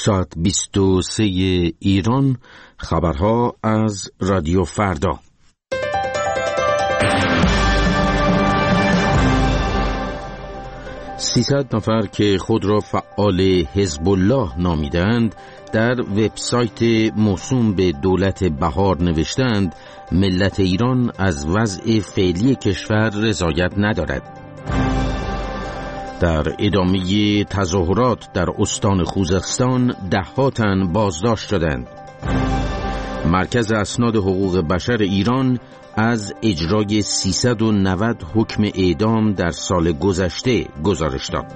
ساعت 23 ایران. خبرها از رادیو فردا. 300 نفر که خود را فعال حزب الله نامیدند در وبسایت موسوم به دولت بهار نوشتند ملت ایران از وضع فعلی کشور رضایت ندارد. در ادامه تظاهرات در استان خوزستان 10 تن بازداشت شدند. مرکز اسناد حقوق بشر ایران از اجرای 390 حکم اعدام در سال گذشته گزارش داد.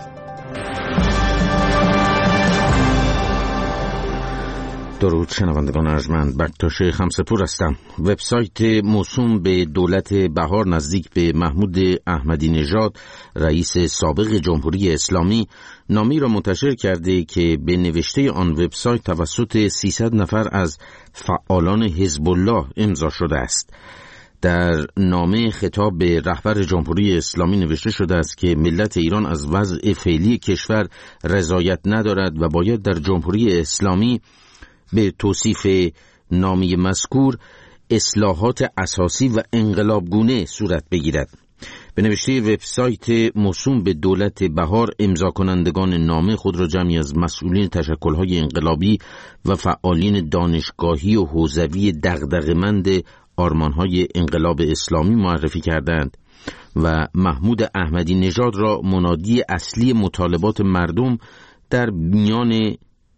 درود شنوندگان ارجمند، بکتاش خمسه‌پور هستم. وبسایت موسوم به دولت بهار نزدیک به محمود احمدی نژاد رئیس سابق جمهوری اسلامی نامه‌ای را منتشر کرده که به نوشته آن وبسایت توسط 300 نفر از فعالان حزب الله امضا شده است. در نامه خطاب به رهبر جمهوری اسلامی نوشته شده است که ملت ایران از وضع فعلی کشور رضایت ندارد و باید در جمهوری اسلامی به توصیف نامه مذکور اصلاحات اساسی و انقلابگونه صورت بگیرد. به نوشته وبسایت موسوم به دولت بهار، امضا کنندگان نامه خود را جمعی از مسئولین تشکل‌های انقلابی و فعالین دانشگاهی و حوزوی دغدغه‌مند آرمان‌های انقلاب اسلامی معرفی کردند و محمود احمدی نژاد را منادی اصلی مطالبات مردم در میان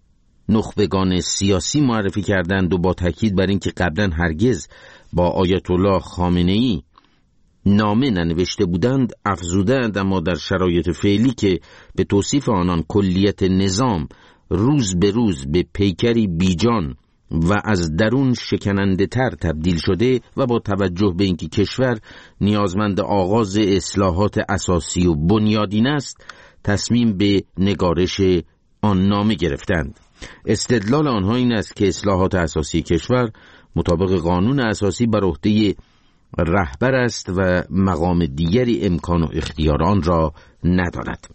نخبگان سیاسی معرفی کردند و با تاکید بر اینکه قبلا هرگز با آیت الله خامنه‌ای نامه ننوشته بودند افزودند، اما در شرایط فعلی که به توصیف آنان کلیت نظام روز به روز به پیکری بیجان و از درون شکننده تر تبدیل شده و با توجه به اینکه کشور نیازمند آغاز اصلاحات اساسی و بنیادین است، تصمیم به نگارش آن نامه گرفتند. استدلال آنها این است که اصلاحات اساسی کشور مطابق قانون اساسی بر عهده رهبر است و مقام دیگری امکان و اختیار آن را ندارد.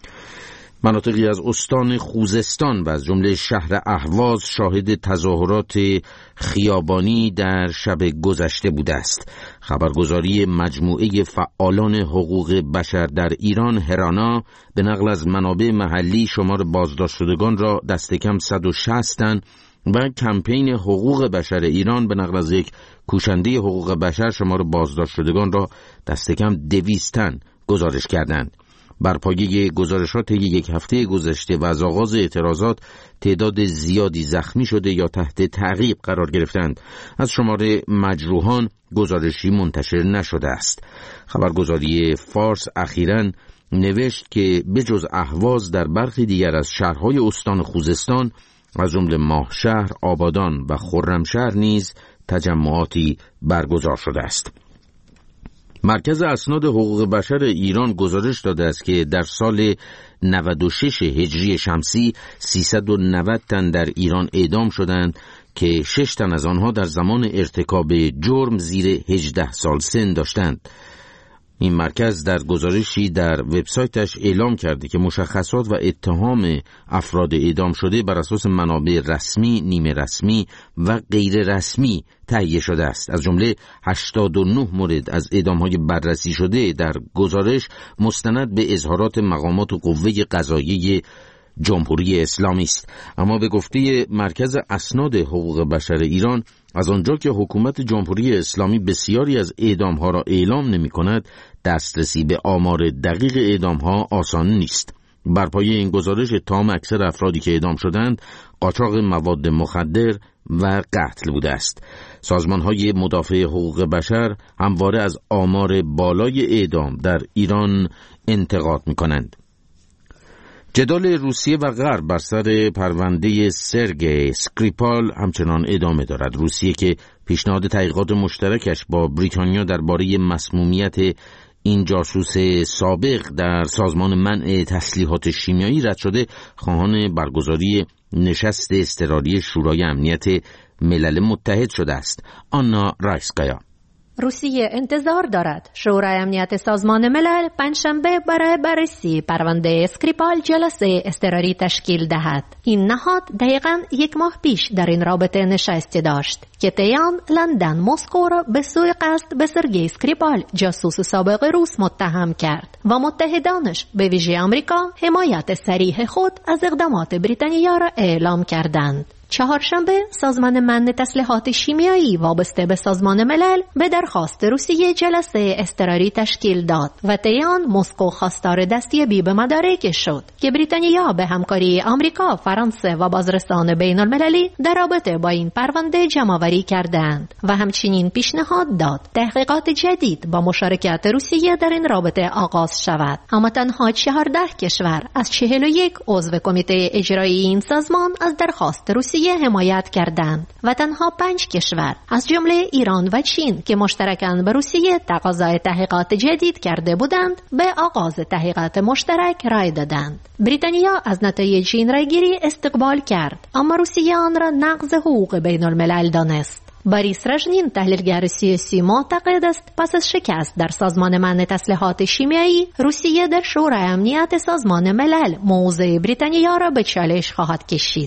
مناطقی از استان خوزستان و از جمله شهر اهواز شاهد تظاهرات خیابانی در شب گذشته بوده است. خبرگزاری مجموعه فعالان حقوق بشر در ایران هرانا به نقل از منابع محلی شمار بازداشت شدگان را دست کم 160 تن و کمپین حقوق بشر ایران به نقل از یک کوشنده حقوق بشر شمار بازداشت شدگان را دست کم 200 تن گزارش کردند. بر پایه گزارشات یک هفته گذشته و از آغاز اعتراضات تعداد زیادی زخمی شده یا تحت تعقیب قرار گرفتند. از شمار مجروحان گزارشی منتشر نشده است. خبرگزاری فارس اخیراً نوشت که بجز اهواز در برخی دیگر از شهرهای استان خوزستان از جمله ماهشهر، آبادان و خرمشهر نیز تجمعاتی برگزار شده است. مرکز اسناد حقوق بشر ایران گزارش داده است که در سال 96 هجری شمسی 390 تن در ایران اعدام شدند که 6 تن از آنها در زمان ارتکاب جرم زیر 18 سال سن داشتند. این مرکز در گزارشی در وبسایتش اعلام کرده که مشخصات و اتهام افراد اعدام شده بر اساس منابع رسمی، نیمه رسمی و غیر رسمی تهیه شده است. از جمله 89 مورد از اعدام‌های بررسی شده در گزارش مستند به اظهارات مقامات و قوه قضاییه جمهوری اسلامی است. اما به گفته مرکز اسناد حقوق بشر ایران، از آنجا که حکومت جمهوری اسلامی بسیاری از اعدام‌ها را اعلام نمی‌کند، دسترسی به آمار دقیق اعدام‌ها آسان نیست. بر پایه این گزارش اتهام اکثر افرادی که اعدام شدند قاچاق مواد مخدر و قتل بوده است. سازمان‌های مدافع حقوق بشر همواره از آمار بالای اعدام در ایران انتقاد می‌کنند. جدال روسیه و غرب بر سر پرونده سرگئی اسکریپال همچنان ادامه دارد. روسیه که پیشنهاد تحقیقات مشترکش با بریتانیا درباره مسمومیت این جاسوس سابق در سازمان منع تسلیحات شیمیایی رد شده، خواهان برگزاری نشست اضطراری شورای امنیت ملل متحد شده است. آنا رایسکایا: روسیه انتظار دارد شورای امنیت سازمان ملل پنجشنبه برای بررسی پرونده اسکریپال جلسه اضطراری تشکیل دهد. این نهاد دقیقاً یک ماه پیش در این رابطه نشستی داشت که طی آن لندن مسکو را به سوی قصد به سرگئی اسکریپال جاسوس سابق روس متهم کرد و متحدانش به ویژه آمریکا حمایت صریح خود از اقدامات بریتانیا را اعلام کردند. چهارشنبه سازمان منع تسلیحات شیمیایی وابسته به سازمان ملل به درخواست روسیه جلسه اضطراری تشکیل داد و طی آن مسکو خواستار دستیابی به مدارکش شد که بریتانیا به همکاری آمریکا، فرانسه و بازرسان بین المللی در رابطه با این پرونده جمع‌آوری کردند و همچنین پیشنهاد داد تحقیقات جدید با مشارکت روسیه در این رابطه آغاز شود. اما تنها 14 کشور از 41 عضو کمیته اجرایی این سازمان از درخواست روسیه حمایت کردند و تنها 5 کشور از جمله ایران و چین که مشترکاً به روسیه تقاضای تحقیقات جدید کرده بودند به آغاز تحقیقات مشترک رای دادند. بریتانیا از نتایج این رایگیری استقبال کرد اما روسیه آن را نقض حقوق بین الملل دانست. باریس رژنین تحلیلگر سیاسی معتقد است پس از شکست در سازمان منع تسلیحات شیمیایی روسیه در شورای امنیت سازمان ملل موضع بریتانیا را به چالش خواهد کشید.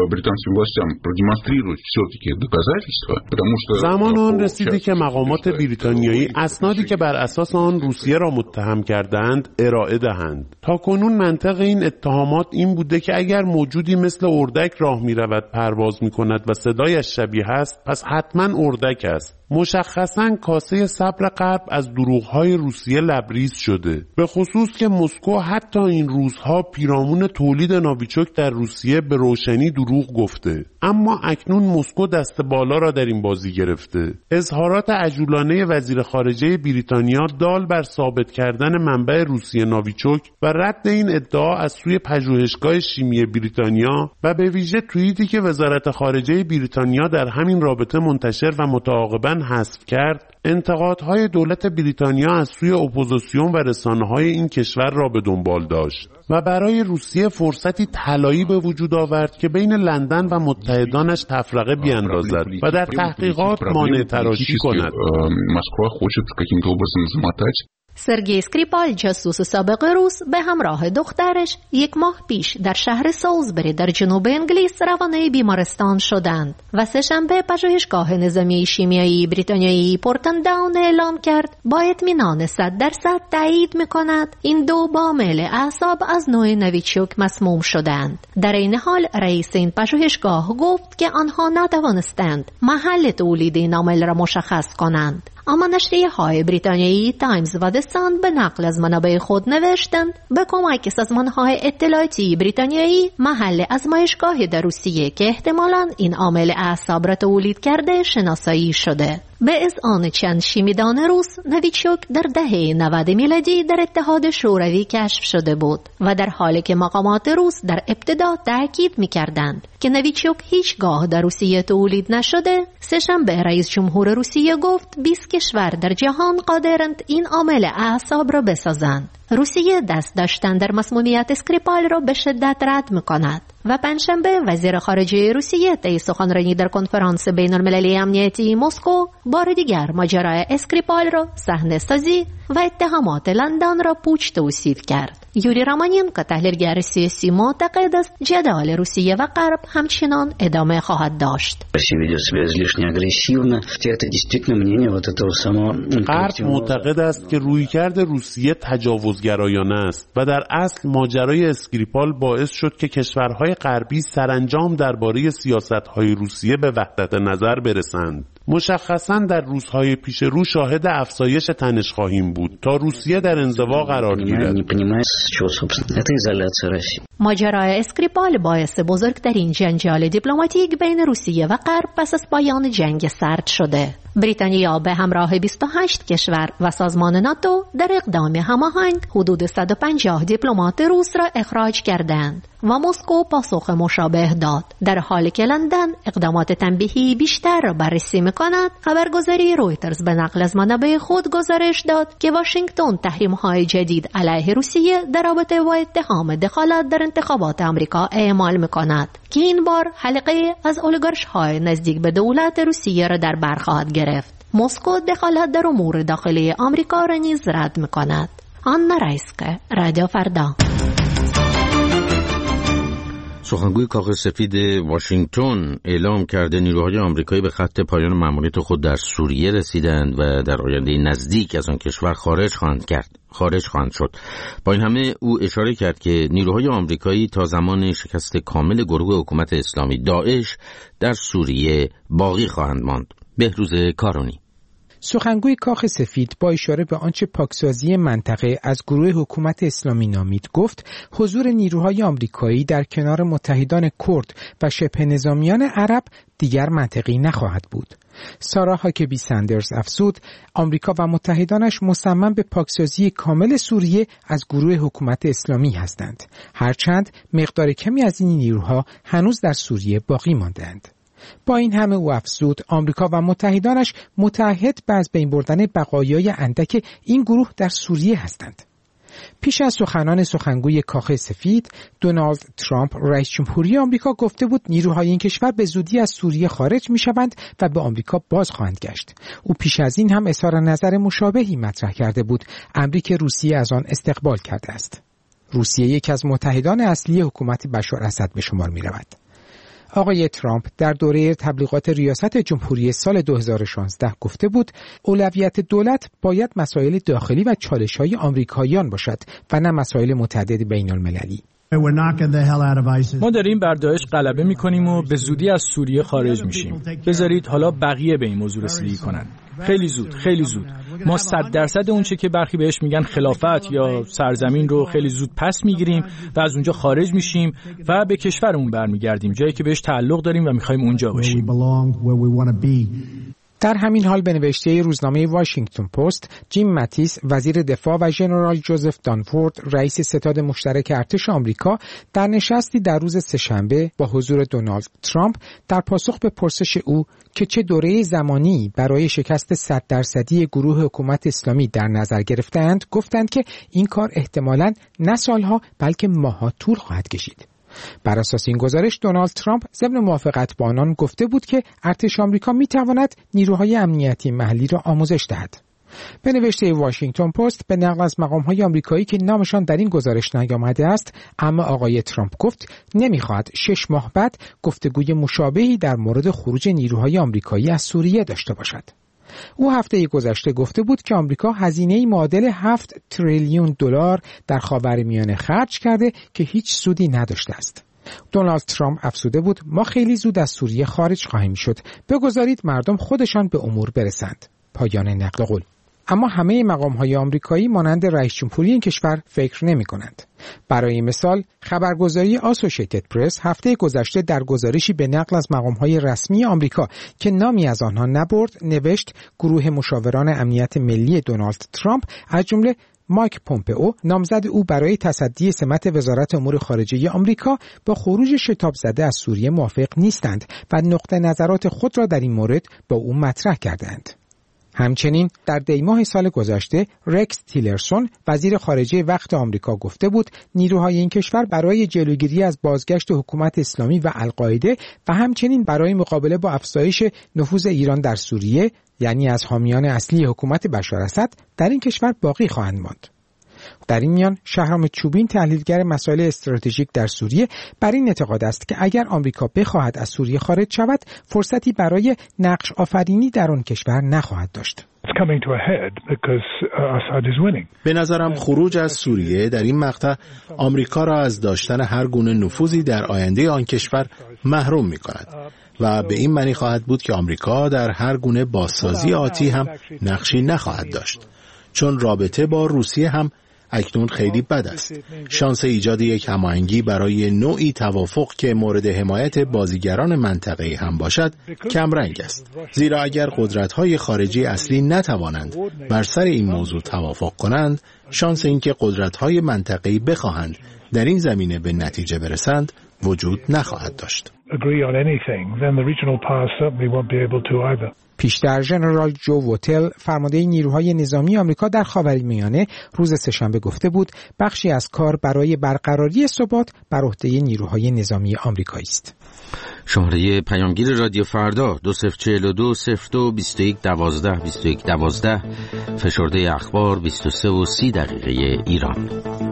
زمان آن رسیده که مقامات بریتانیایی اسنادی که بر اساس آن روسیه را متهم کردند ارائه دهند. تاکنون منطق این اتهامات این بوده که اگر موجودی مثل اردک راه می‌رود پرواز می‌کند و صدایش شبیه است پس حتما اردک است. مشخصاً کاسه صبر غرب از دروغ‌های روسیه لبریز شده، به خصوص که مسکو حتی این روزها پیرامون تولید ناویچوک در روسیه به روشنی دروغ گفته. اما اکنون مسکو دست بالا را در این بازی گرفته. اظهارات عجولانه وزیر خارجه بریتانیا دال بر ثابت کردن منبع روسیه ناویچوک و رد این ادعا از سوی پژوهشگاه شیمی بریتانیا و به ویژه توییتی که وزارت خارجه بریتانیا در همین رابطه منتشر و متعاقباً حذف کرد، انتقادهای دولت بریتانیا از سوی اپوزیسیون و رسانه‌های این کشور را به دنبال داشت و برای روسیه فرصتی طلایی به وجود آورد که بین لندن و متحدانش تفرقه بیاندازد و در تحقیقات مانع تراشی کند. سرگئی اسکریپال جاسوس سابق روس به همراه دخترش یک ماه پیش در شهر سالزبری در جنوب انگلیس روانه بیمارستان شدند و سه‌شنبه پژوهشگاه نظامی شیمیایی بریتانیایی پورتن داون اعلام کرد با اطمینان 100% تایید می‌کند این دو با عامل اعصاب از نوع نویچوک مسموم شدند. در این حال رئیس این پژوهشگاه گفت که آنها نتوانستند محل تولید این عامل را مشخص کنند. اما نشریه‌های بریتانیایی تایمز و دستان به نقل از منابع خود نوشتند به کمک سازمان‌های اطلاعاتی بریتانیایی محل آزمایشگاهی در روسیه که احتمالاً این عامل اعصاب را تولید کرده شناسایی شده. به اذعان چند شیمیدان روس نویچوک در دهه 90 میلادی در اتحاد شوروی کشف شده بود و در حالی که مقامات روس در ابتدا تاکید می‌کردند که نویچوک هیچگاه در روسیه تولید نشده، سه‌شنبه رئیس جمهور روسیه گفت 20 کشور در جهان قادرند این عامل اعصاب را بسازند. روسیه دست داشتن در مسمومیت اسکریپال را به شدت رد می‌کند و پنجشنبه وزیر خارجه روسیه طی سخنرانی در کنفرانس بین المللی امنیتی مسکو بار دیگر ماجرای اسکریپال را صحنه‌سازی و اتهامات لندن را پوچ توصیف کرد. یوری رامانینکو تحلیلگر سیاسی معتقد است جدال روسیه و غرب همچنان ادامه خواهد داشت. غرب معتقد است که رویکرد روسیه تجاوزگرایانه است و در اصل ماجرای اسکریپال باعث شد که کشورهای غربی سرانجام درباره سیاست‌های روسیه به وحدت نظر برسند. مشخصاً در روزهای پیش رو شاهد افزایش تنش خواهیم بود تا روسیه در انزوا قرار گیرد. ماجرای اسکریپال باعث بزرگترین جنجال دیپلماتیک بین روسیه و غرب پس از پایان جنگ سرد شده. بریتانیا به همراه 28 کشور و سازمان ناتو در اقدام هماهنگ حدود 150 دیپلمات روس را اخراج کردند و مسکو پاسخ مشابه داد، در حالی که لندن اقدامات تنبیهی بیشتر را بررسی می‌کند. خبرگزاری رویترز به نقل از منابع خود گزارش داد که واشنگتن تحریم‌های جدید علیه روسیه در رابطه با اتهام دخالت در انتخابات آمریکا اعمال می‌کند که این بار حلقه از اولیگارش‌های نزدیک به دولت روسیه را در بر خواهد گرفت. مسکو دخالت در امور داخلی آمریکا را نیز رد می‌کند. آنا رایسکه، رادیو فردا. سخنگوی کاخ سفید واشنگتن اعلام کرده نیروهای آمریکایی به خط پایان مأموریت خود در سوریه رسیدند و در آینده نزدیک از آن کشور خارج خواهند شد. با این همه او اشاره کرد که نیروهای آمریکایی تا زمان شکست کامل گروه حکومت اسلامی داعش در سوریه باقی خواهند ماند. بهروز کارونی. سخنگوی کاخ سفید با اشاره به آنچه پاکسازی منطقه از گروه حکومت اسلامی نامید گفت حضور نیروهای آمریکایی در کنار متحدان کرد و شبه نظامیان عرب دیگر منطقی نخواهد بود. سارا هاکبی سندرز افزود آمریکا و متحدانش مصمم به پاکسازی کامل سوریه از گروه حکومت اسلامی هستند، هرچند مقدار کمی از این نیروها هنوز در سوریه باقی مانده‌اند. با این همه او افزود آمریکا و متحدانش متعهد به از بین بردن بقایای اندک این گروه در سوریه هستند. پیش از سخنان سخنگوی کاخ سفید، دونالد ترامپ رئیس جمهوری آمریکا گفته بود نیروهای این کشور به زودی از سوریه خارج می‌شوند و به آمریکا باز خواهند گشت. او پیش از این هم اظهار نظر مشابهی مطرح کرده بود، امری که روسیه از آن استقبال کرده است. روسیه یکی از متحدان اصلی حکومت بشار اسد به شمار می‌رود. آقای ترامپ در دوره تبلیغات ریاست جمهوری سال 2016 گفته بود اولویت دولت باید مسائل داخلی و چالش‌های آمریکاییان باشد و نه مسائل متعدد بین‌المللی. ما داریم بر داعش غلبه می‌کنیم و به زودی از سوریه خارج میشیم. بذارید حالا بقیه به این موضوع رسیدگی کنن. خیلی زود. ما 100% اون چه که برخی بهش میگن خلافت یا سرزمین رو خیلی زود پس میگیریم و از اونجا خارج میشیم و به کشورمون برمیگردیم، جایی که بهش تعلق داریم و میخوایم اونجا باشیم. در همین حال به نوشته روزنامه واشنگتن پست، جیم ماتیس وزیر دفاع و ژنرال جوزف دانفورد رئیس ستاد مشترک ارتش آمریکا در نشستی در روز سه‌شنبه با حضور دونالد ترامپ در پاسخ به پرسش او که چه دوره زمانی برای شکست 100% گروه حکومت اسلامی در نظر گرفتند گفتند که این کار احتمالاً نه سالها بلکه ماه‌ها طول خواهد کشید. بر اساس این گزارش دونالد ترامپ ضمن موافقت با آنان گفته بود که ارتش آمریکا می‌تواند نیروهای امنیتی محلی را آموزش دهد. به نوشته واشنگتن پست به نقل از مقام‌های آمریکایی که نامشان در این گزارش نیامده است، اما آقای ترامپ گفت نمی‌خواهد 6 ماه بعد گفتگوی مشابهی در مورد خروج نیروهای آمریکایی از سوریه داشته باشد. او هفته گذشته گفته بود که آمریکا هزینه‌ای معادل 7 تریلیون دلار در خاورمیانه خرج کرده که هیچ سودی نداشته است. دونالد ترامپ افزوده بود ما خیلی زود از سوریه خارج خواهیم شد، بگذارید مردم خودشان به امور برسند. پایان نقل قول. اما همه مقام‌های آمریکایی مانند رئیس جمهوری این کشور فکر نمی‌کنند. برای مثال خبرگزاری آسوشیتد پرس هفته گذشته در گزارشی به نقل از مقام‌های رسمی آمریکا که نامی از آنها نبرد نوشت گروه مشاوران امنیت ملی دونالد ترامپ از جمله مایک پومپئو نامزد او برای تصدی سمت وزارت امور خارجه آمریکا با خروج شتاب زده از سوریه موافق نیستند و نقطه نظرات خود را در این مورد با او مطرح کردند. همچنین در دیماه سال گذشته رکس تیلرسون وزیر خارجه وقت آمریکا گفته بود نیروهای این کشور برای جلوگیری از بازگشت حکومت اسلامی و القاعده و همچنین برای مقابله با افزایش نفوذ ایران در سوریه یعنی از حامیان اصلی حکومت بشار اسد در این کشور باقی خواهند ماند. در این میان شهرام چوبین تحلیلگر مسائل استراتژیک در سوریه بر این اعتقاد است که اگر آمریکا بخواهد از سوریه خارج شود فرصتی برای نقش آفرینی در آن کشور نخواهد داشت. به نظرم خروج از سوریه در این مقطع آمریکا را از داشتن هر گونه نفوذی در آینده آن کشور محروم می کند و به این معنی خواهد بود که آمریکا در هر گونه بازسازی آتی هم نقشی نخواهد داشت، چون رابطه با روسیه هم اکنون خیلی بد است. شانس ایجاد یک هماهنگی برای نوعی توافق که مورد حمایت بازیگران منطقه‌ای هم باشد کمرنگ است، زیرا اگر قدرت‌های خارجی اصلی نتوانند بر سر این موضوع توافق کنند، شانس اینکه قدرت‌های منطقه‌ای بخواهند در این زمینه به نتیجه برسند وجود نخواهد داشت. پیشتر ژنرال جو ووتل فرمانده نیروهای نظامی آمریکا در خاورمیانه روز سه‌شنبه گفته بود بخشی از کار برای برقراری ثبات بر عهده نیروهای نظامی آمریکایی است. شماره پیامگیر رادیو فردا 2042 02 21 12 21 12 فشرده اخبار 23 و 30 دقیقه ایران.